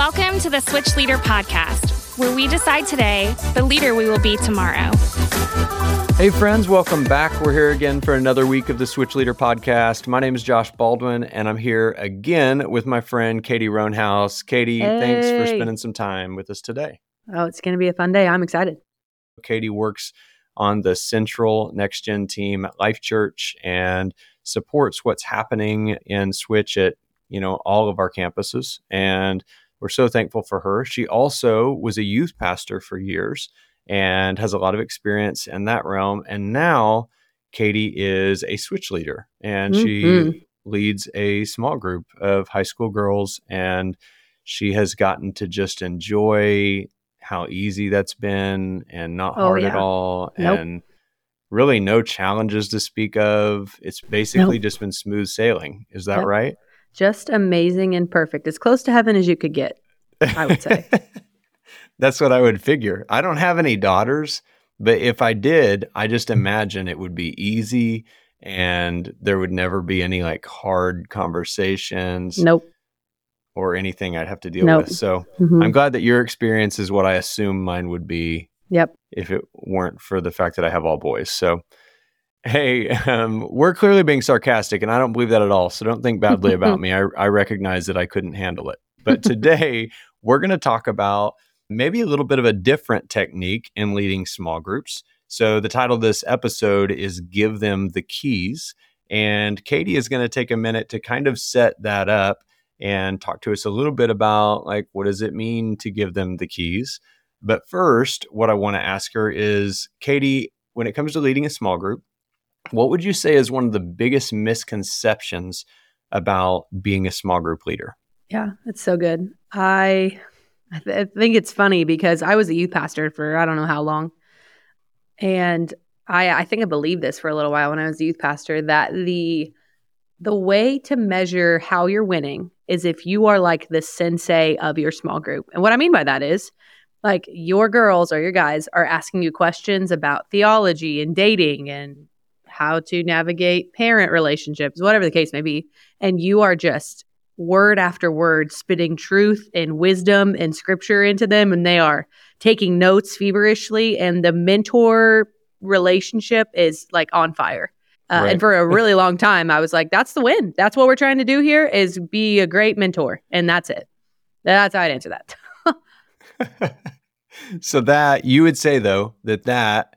Welcome to the Switch Leader Podcast, where we decide today the leader we will be tomorrow. Hey friends, welcome back. We're here again for another week of the Switch Leader Podcast. My name is Josh Baldwin, and I'm here again with my friend Katie Roanhouse. Katie, Thanks for spending some time with us today. Oh, it's going to be a fun day. I'm excited. Katie works on the Central Next Gen team at Life Church and supports what's happening in Switch at, all of our campuses. And we're so thankful for her. She also was a youth pastor for years and has a lot of experience in that realm. And now Katie is a Switch leader, and she leads a small group of high school girls, and she has gotten to just enjoy how easy that's been and not hard at all. Nope. And really no challenges to speak of. It's basically just been smooth sailing. Is that right? Just amazing and perfect. As close to heaven as you could get, I would say. That's what I would figure. I don't have any daughters, but if I did, I just imagine it would be easy and there would never be any hard conversations. Nope. Or anything I'd have to deal with. So I'm glad that your experience is what I assume mine would be. Yep. If it weren't for the fact that I have all boys. So, hey, we're clearly being sarcastic, and I don't believe that at all. So don't think badly about me. I recognize that I couldn't handle it. But today, we're going to talk about maybe a little bit of a different technique in leading small groups. So the title of this episode is Give Them the Keys. And Katie is going to take a minute to kind of set that up and talk to us a little bit about what does it mean to give them the keys. But first, what I want to ask her is, Katie, when it comes to leading a small group, what would you say is one of the biggest misconceptions about being a small group leader? Yeah, that's so good. I think it's funny because I was a youth pastor for I don't know how long. And I think I believed this for a little while when I was a youth pastor, that the way to measure how you're winning is if you are like the sensei of your small group. And what I mean by that is your girls or your guys are asking you questions about theology and dating and how to navigate parent relationships, whatever the case may be. And you are just word after word spitting truth and wisdom and scripture into them. And they are taking notes feverishly. And the mentor relationship is on fire. Right. And for a really long time, I was like, that's the win. That's what we're trying to do here is be a great mentor. And that's it. That's how I'd answer that. So that you would say, though, that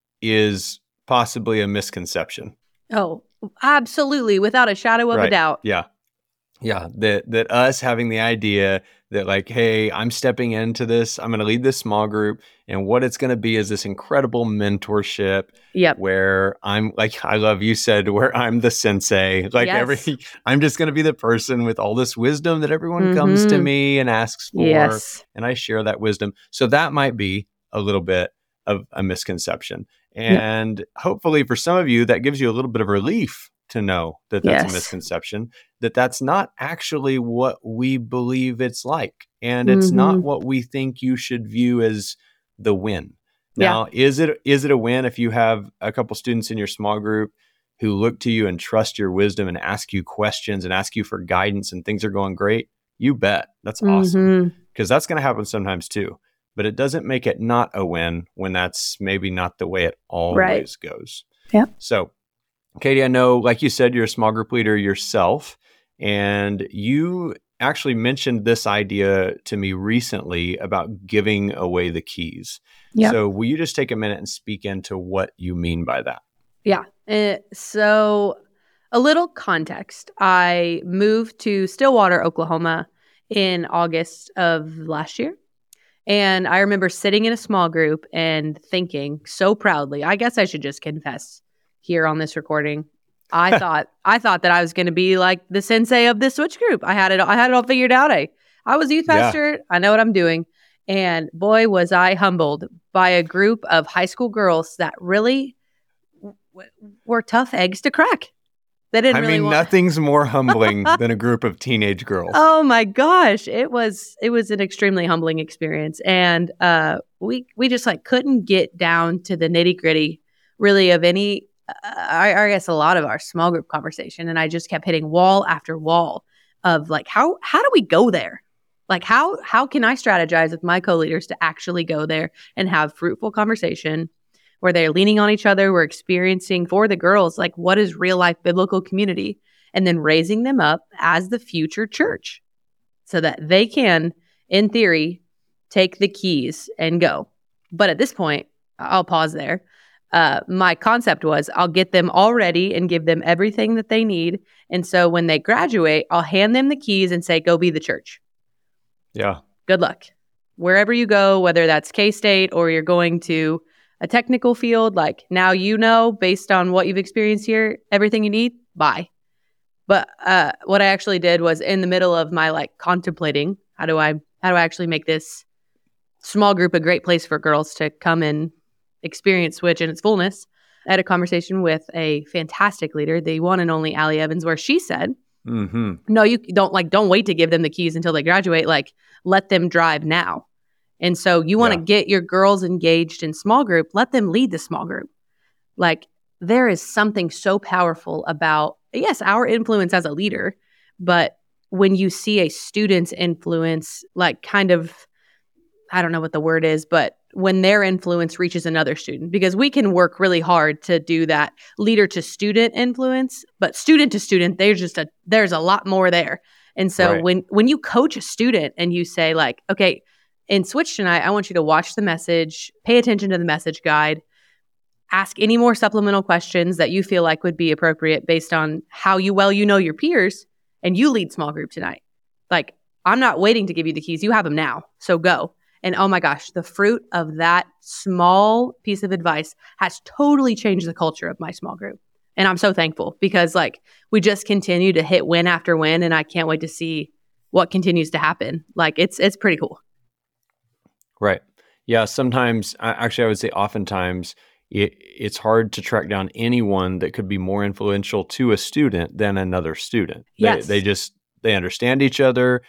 is possibly a misconception. Oh, absolutely. Without a shadow of a doubt. Yeah. Yeah. That us having the idea that hey, I'm stepping into this, I'm going to lead this small group, and what it's going to be is this incredible mentorship. Yep. Where I'm I love you said, where I'm the sensei, yes. I'm just going to be the person with all this wisdom that everyone comes to me and asks for. Yes. And I share that wisdom. So that might be a little bit of a misconception. And hopefully for some of you, that gives you a little bit of relief to know that that's a misconception, that's not actually what we believe it's like. And it's not what we think you should view as the win. Now, is it a win if you have a couple students in your small group who look to you and trust your wisdom and ask you questions and ask you for guidance and things are going great? You bet. That's awesome. Because that's going to happen sometimes too. But it doesn't make it not a win when that's maybe not the way it always goes. Yeah. So, Katie, I know, like you said, you're a small group leader yourself, and you actually mentioned this idea to me recently about giving away the keys. Yep. So will you just take a minute and speak into what you mean by that? Yeah. So a little context. I moved to Stillwater, Oklahoma in August of last year. And I remember sitting in a small group and thinking so proudly, I guess I should just confess here on this recording. I thought that I was going to be like the sensei of this Switch group. I had it all figured out. I was a youth pastor. I know what I'm doing. And boy, was I humbled by a group of high school girls that really were tough eggs to crack. They didn't nothing's more humbling than a group of teenage girls. Oh my gosh. It was an extremely humbling experience. And we just couldn't get down to the nitty gritty really of any, I guess a lot of our small group conversation. And I just kept hitting wall after wall of how do we go there? Like how can I strategize with my co-leaders to actually go there and have fruitful conversation where they're leaning on each other, we're experiencing for the girls, like what is real life biblical community, and then raising them up as the future church so that they can, in theory, take the keys and go. But at this point, I'll pause there. My concept was I'll get them all ready and give them everything that they need. And so when they graduate, I'll hand them the keys and say, go be the church. Yeah. Good luck. Wherever you go, whether that's K-State or you're going to a technical field, like now you know, based on what you've experienced here, everything you need, bye. But what I actually did was in the middle of my like contemplating, how do I actually make this small group a great place for girls to come and experience Switch in its fullness? I had a conversation with a fantastic leader, the one and only Allie Evans, where she said, no, you don't wait to give them the keys until they graduate. Like, let them drive now. And so you want to get your girls engaged in small group, let them lead the small group. Like, there is something so powerful about, yes, our influence as a leader, but when you see a student's influence, like kind of, I don't know what the word is, but when their influence reaches another student, because we can work really hard to do that leader to student influence, but student to student, there's a lot more there. And so when you coach a student and you say like, okay, in Switch tonight, I want you to watch the message, pay attention to the message guide, ask any more supplemental questions that you feel like would be appropriate based on how well you know your peers, and you lead small group tonight. Like, I'm not waiting to give you the keys. You have them now. So go. And oh my gosh, the fruit of that small piece of advice has totally changed the culture of my small group. And I'm so thankful because like we just continue to hit win after win, and I can't wait to see what continues to happen. Like it's pretty cool. Right. Yeah. Sometimes, actually, I would say oftentimes it's hard to track down anyone that could be more influential to a student than another student. Yes. They understand each other.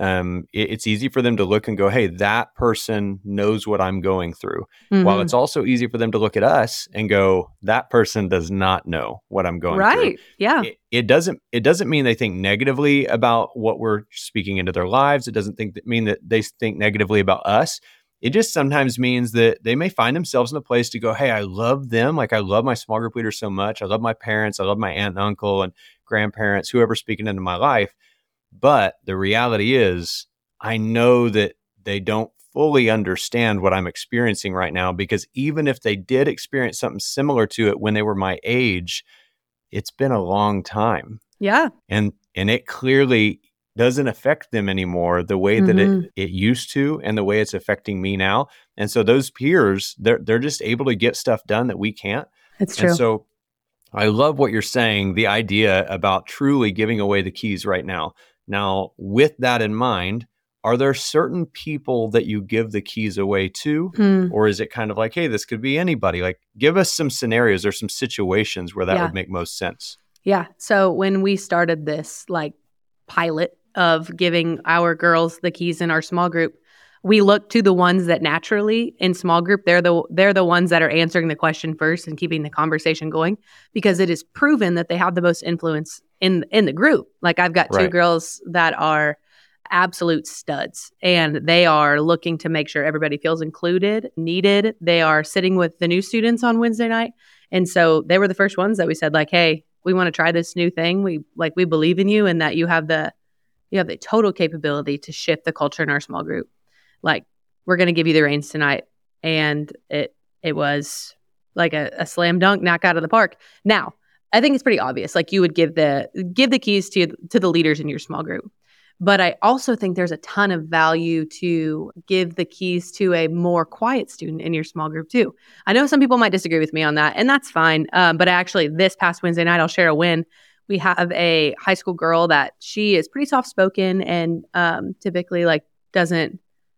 It's easy for them to look and go, hey, that person knows what I'm going through. Mm-hmm. While it's also easy for them to look at us and go, that person does not know what I'm going through. Right. Yeah. It doesn't mean they think negatively about what we're speaking into their lives. It doesn't mean that they think negatively about us. It just sometimes means that they may find themselves in a place to go, hey, I love them. Like I love my small group leader so much. I love my parents. I love my aunt and uncle and grandparents, whoever's speaking into my life. But the reality is, I know that they don't fully understand what I'm experiencing right now, because even if they did experience something similar to it when they were my age, it's been a long time. Yeah. And it clearly doesn't affect them anymore the way that it used to, and the way it's affecting me now. And so those peers, they're just able to get stuff done that we can't. It's true. And so I love what you're saying, the idea about truly giving away the keys right now. Now, with that in mind, are there certain people that you give the keys away to? Or is it kind of like, hey, this could be anybody? Like, give us some scenarios or some situations where that would make most sense. Yeah. So when we started this like pilot of giving our girls the keys in our small group, we look to the ones that naturally in small group, they're the ones that are answering the question first and keeping the conversation going, because it is proven that they have the most influence in the group. Like I've got two girls that are absolute studs, and they are looking to make sure everybody feels included, needed. They are sitting with the new students on Wednesday night. And so they were the first ones that we said like, hey, we want to try this new thing. We believe in you, and that you have the total capability to shift the culture in our small group. Like, we're going to give you the reins tonight. And it was like a slam dunk, knock out of the park. Now, I think it's pretty obvious. Like, you would give the keys to the leaders in your small group. But I also think there's a ton of value to give the keys to a more quiet student in your small group too. I know some people might disagree with me on that, and that's fine. But actually, this past Wednesday night, I'll share a win. We have a high school girl that she is pretty soft-spoken and typically like doesn't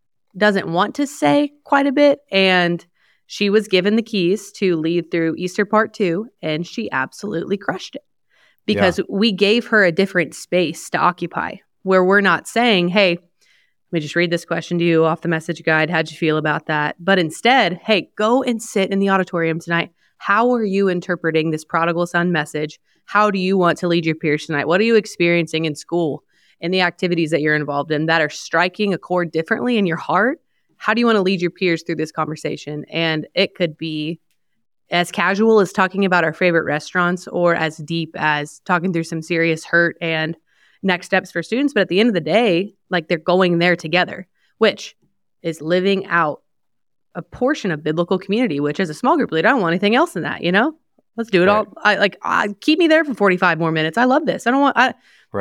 want to say quite a bit. And she was given the keys to lead through Easter Part 2, and she absolutely crushed it because we gave her a different space to occupy, where we're not saying, hey, let me just read this question to you off the message guide. How'd you feel about that? But instead, hey, go and sit in the auditorium tonight. How are you interpreting this prodigal son message? How do you want to lead your peers tonight? What are you experiencing in school? in the activities that you're involved in that are striking a chord differently in your heart, how do you want to lead your peers through this conversation? And it could be as casual as talking about our favorite restaurants or as deep as talking through some serious hurt and next steps for students. But at the end of the day, like they're going there together, which is living out a portion of biblical community, which as a small group leader, I don't want anything else than that, you know? Let's do it all. Keep me there for 45 more minutes. I love this. I don't want,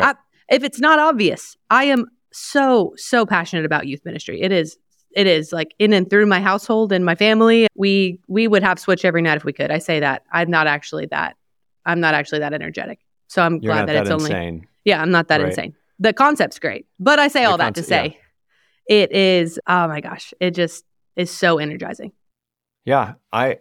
if it's not obvious, I am so passionate about youth ministry. It is like in and through my household and my family. We would have switch every night if we could. I say that. I'm not actually that energetic. So I'm glad that it's insane. I'm not that insane. The concept's great, but I say all that to say it is, oh my gosh, it just is so energizing. Yeah.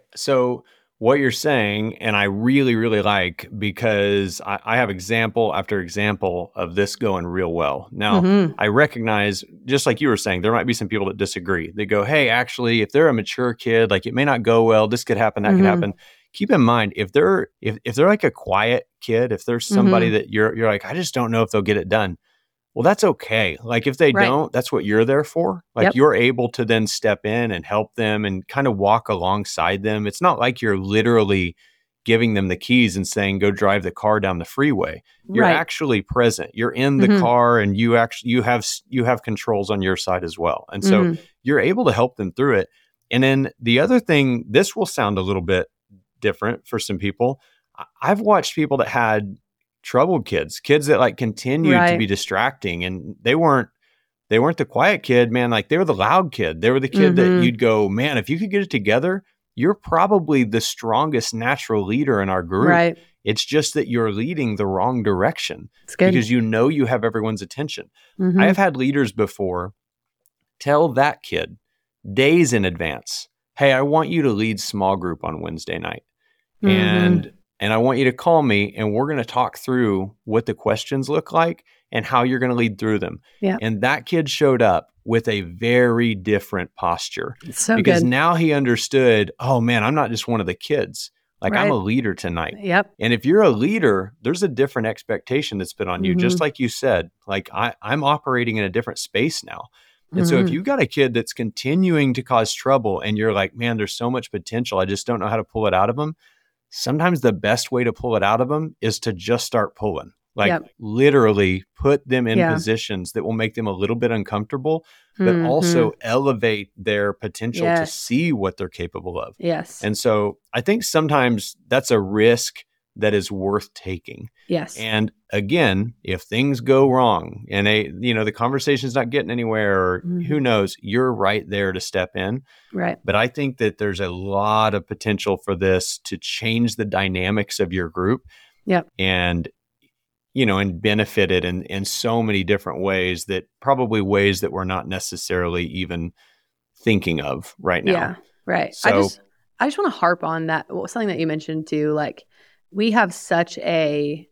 So what you're saying, and I really, really like, because I have example after example of this going real well. Now, I recognize, just like you were saying, there might be some people that disagree. They go, hey, actually, if they're a mature kid, like it may not go well. This could happen, that could happen. Keep in mind, if they're like a quiet kid, if there's somebody that you're like, I just don't know if they'll get it done. Well, that's okay. Like if they don't, that's what you're there for. Like you're able to then step in and help them and kind of walk alongside them. It's not like you're literally giving them the keys and saying, go drive the car down the freeway. You're actually present. You're in the car and you have controls on your side as well. And so you're able to help them through it. And then the other thing, this will sound a little bit different for some people. I've watched people that had troubled kids that like continued to be distracting, and they weren't the quiet kid, man. Like they were the loud kid. They were the kid that you'd go, man, if you could get it together, you're probably the strongest natural leader in our group. Right. It's just that you're leading the wrong direction because you have everyone's attention. I have had leaders before tell that kid days in advance, hey, I want you to lead small group on Wednesday night. And I want you to call me and we're going to talk through what the questions look like and how you're going to lead through them. Yeah. And that kid showed up with a very different posture because now he understood, oh man, I'm not just one of the kids. Like I'm a leader tonight. Yep. And if you're a leader, there's a different expectation that's put on you. Just like you said, like I'm operating in a different space now. And so if you've got a kid that's continuing to cause trouble and you're like, man, there's so much potential, I just don't know how to pull it out of them. Sometimes the best way to pull it out of them is to just start pulling, literally put them in positions that will make them a little bit uncomfortable, but also elevate their potential to see what they're capable of. Yes. And so I think sometimes that's a risk that is worth taking. Yes. And again, if things go wrong and the conversation's not getting anywhere or who knows, you're right there to step in. Right. But I think that there's a lot of potential for this to change the dynamics of your group. Yep. And benefit it in so many different ways that we're not necessarily even thinking of right now. Yeah. Right. So I just want to harp on that. Something that you mentioned too, like, we have such a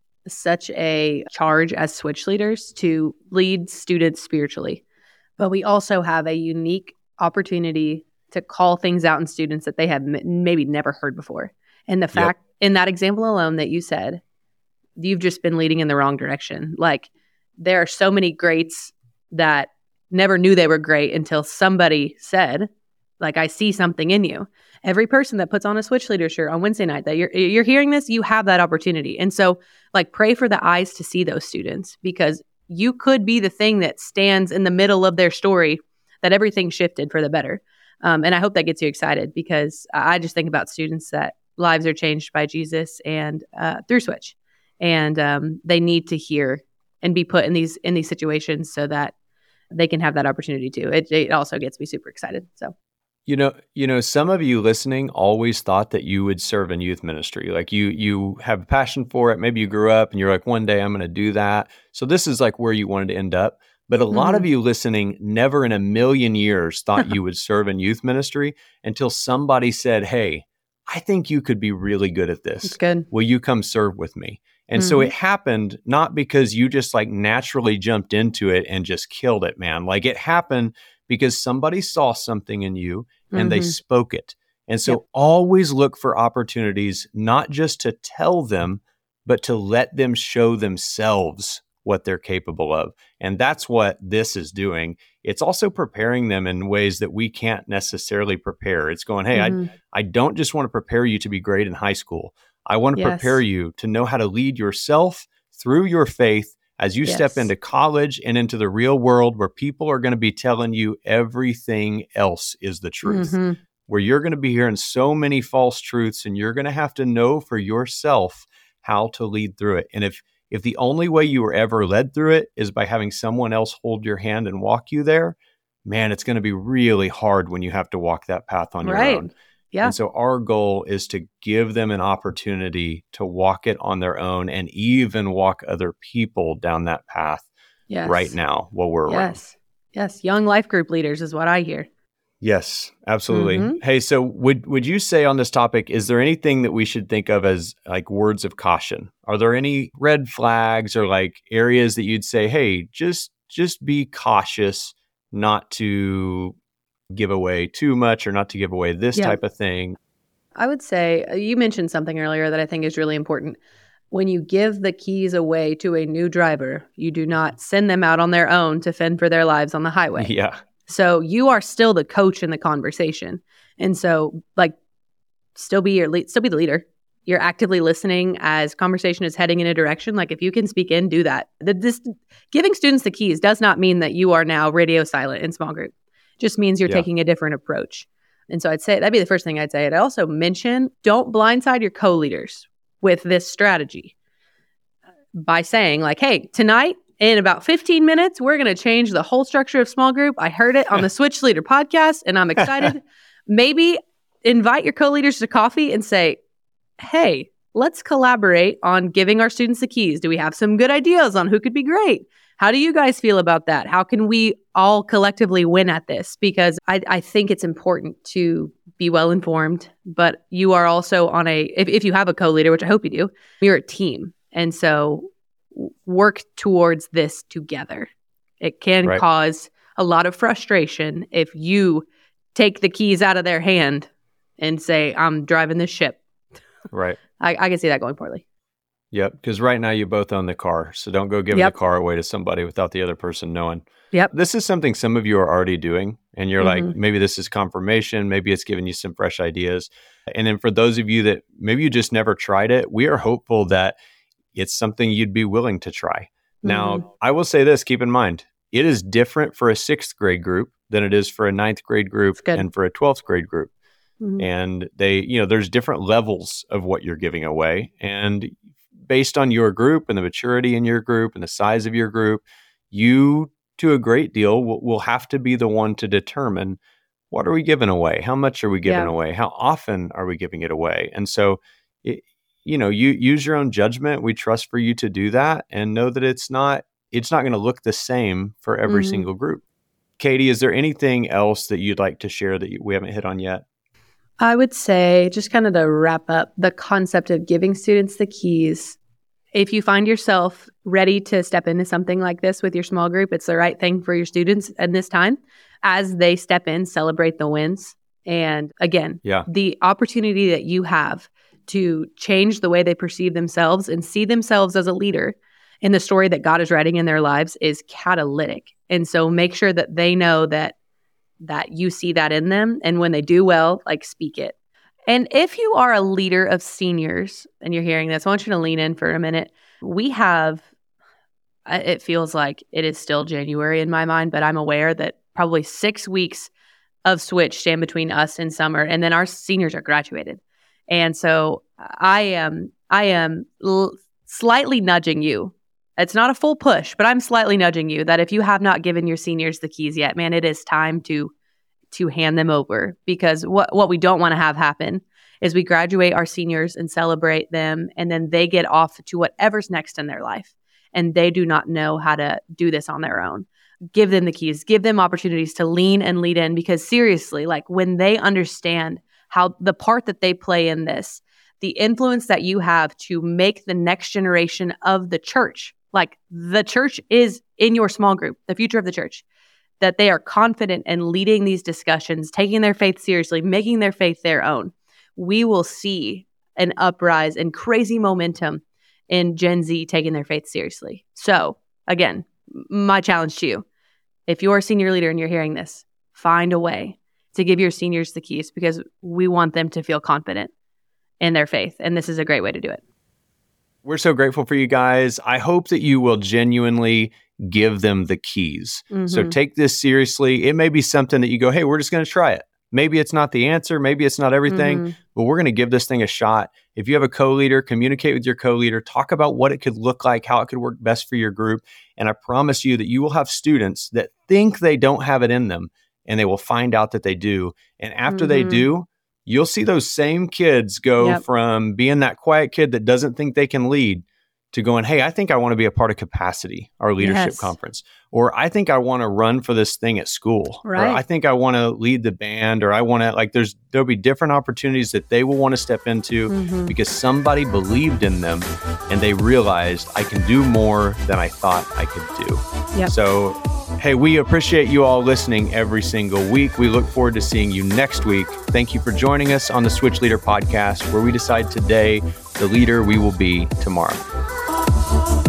charge as switch leaders to lead students spiritually, but we also have a unique opportunity to call things out in students that they have maybe never heard before. And the fact in that example alone that you said, you've just been leading in the wrong direction. Like there are so many greats that never knew they were great until somebody said, like, I see something in you. Every person that puts on a switch leader shirt on Wednesday night that you're hearing this, you have that opportunity. And so like pray for the eyes to see those students, because you could be the thing that stands in the middle of their story that everything shifted for the better. And I hope that gets you excited, because I just think about students that lives are changed by Jesus and through Switch. And they need to hear and be put in these situations so that they can have that opportunity too. It also gets me super excited. So. Some of you listening always thought that you would serve in youth ministry. Like you have a passion for it. Maybe you grew up and you're like, one day I'm going to do that. So this is like where you wanted to end up. But a lot of you listening never in a million years thought you would serve in youth ministry until somebody said, hey, I think you could be really good at this. That's good. Will you come serve with me? And so it happened not because you just like naturally jumped into it and just killed it, man. Like it happened because somebody saw something in you and they spoke it. And so always look for opportunities, not just to tell them, but to let them show themselves what they're capable of. And that's what this is doing. It's also preparing them in ways that we can't necessarily prepare. It's going, hey, I don't just want to prepare you to be great in high school. I want to prepare you to know how to lead yourself through your faith as you step into college and into the real world where people are going to be telling you everything else is the truth, where you're going to be hearing so many false truths and you're going to have to know for yourself how to lead through it. And if the only way you were ever led through it is by having someone else hold your hand and walk you there, man, it's going to be really hard when you have to walk that path on your own. Yeah. And so our goal is to give them an opportunity to walk it on their own and even walk other people down that path right now while we're around. Yes. Young life group leaders is what I hear. Yes, absolutely. Hey, so would you say on this topic, is there anything that we should think of as like words of caution? Are there any red flags or like areas that you'd say, hey, just be cautious not to give away too much or not to give away this type of thing? I would say you mentioned something earlier that I think is really important. When you give the keys away to a new driver, you do not send them out on their own to fend for their lives on the highway. Yeah. So you are still the coach in the conversation. And so like still be the leader. You're actively listening as conversation is heading in a direction. Like if you can speak in, do that. This giving students the keys does not mean that you are now radio silent in small group. It just means you're taking a different approach. And so I'd say that'd be the first thing I'd say. I'd also mention, don't blindside your co-leaders with this strategy by saying like, hey, tonight, in about 15 minutes, we're going to change the whole structure of small group. I heard it on the Switch Leader podcast, and I'm excited. Maybe invite your co-leaders to coffee and say, hey, let's collaborate on giving our students the keys. Do we have some good ideas on who could be great? How do you guys feel about that? How can we all collectively win at this? Because I think it's important to be well-informed, but you are also on if you have a co-leader, which I hope you do, you're a team. And so work towards this together. It can cause a lot of frustration if you take the keys out of their hand and say, I'm driving this ship. Right. I can see that going poorly. Yep. Because right now you both own the car. So don't go giving the car away to somebody without the other person knowing. Yep. This is something some of you are already doing. And you're like, maybe this is confirmation. Maybe it's giving you some fresh ideas. And then for those of you that maybe you just never tried it, we are hopeful that it's something you'd be willing to try. Now, I will say this, keep in mind, it is different for a 6th grade group than it is for a 9th grade group and for a 12th grade group. And there's different levels of what you're giving away. And based on your group and the maturity in your group and the size of your group, you, to a great deal, will have to be the one to determine, what are we giving away? How much are we giving away? How often are we giving it away? And so, you use your own judgment. We trust for you to do that and know that it's not going to look the same for every single group. Katie, is there anything else that you'd like to share that we haven't hit on yet? I would say, just kind of to wrap up the concept of giving students the keys. If you find yourself ready to step into something like this with your small group, it's the right thing for your students at this time. As they step in, celebrate the wins. And again, the opportunity that you have to change the way they perceive themselves and see themselves as a leader in the story that God is writing in their lives is catalytic. And so make sure that they know that you see that in them. And when they do well, like, speak it. And if you are a leader of seniors and you're hearing this, I want you to lean in for a minute. We have, it feels like it is still January in my mind, but I'm aware that probably 6 weeks of Switch stand between us and summer. And then our seniors are graduated. And so I am slightly nudging you. It's not a full push, but I'm slightly nudging you that if you have not given your seniors the keys yet, man, it is time to hand them over. Because what we don't want to have happen is we graduate our seniors and celebrate them, and then they get off to whatever's next in their life, and they do not know how to do this on their own. Give them the keys. Give them opportunities to lean and lead in, because seriously, like, when they understand how the part that they play in this, the influence that you have to make the next generation of the church, like the church is in your small group, the future of the church, that they are confident in leading these discussions, taking their faith seriously, making their faith their own. We will see an uprise and crazy momentum in Gen Z taking their faith seriously. So again, my challenge to you, if you're a senior leader and you're hearing this, find a way to give your seniors the keys, because we want them to feel confident in their faith. And this is a great way to do it. We're so grateful for you guys. I hope that you will genuinely give them the keys. So take this seriously. It may be something that you go, hey, we're just going to try it. Maybe it's not the answer. Maybe it's not everything, but we're going to give this thing a shot. If you have a co-leader, communicate with your co-leader, talk about what it could look like, how it could work best for your group. And I promise you that you will have students that think they don't have it in them, and they will find out that they do. And after they do, you'll see those same kids go from being that quiet kid that doesn't think they can lead to going, hey, I think I want to be a part of Capacity, our leadership conference. Or I think I want to run for this thing at school. Right. Or I think I want to lead the band. Or I want to, like, there'll be different opportunities that they will want to step into because somebody believed in them and they realized I can do more than I thought I could do. So, hey, we appreciate you all listening every single week. We look forward to seeing you next week. Thank you for joining us on the Switch Leader podcast, where we decide today the leader we will be tomorrow.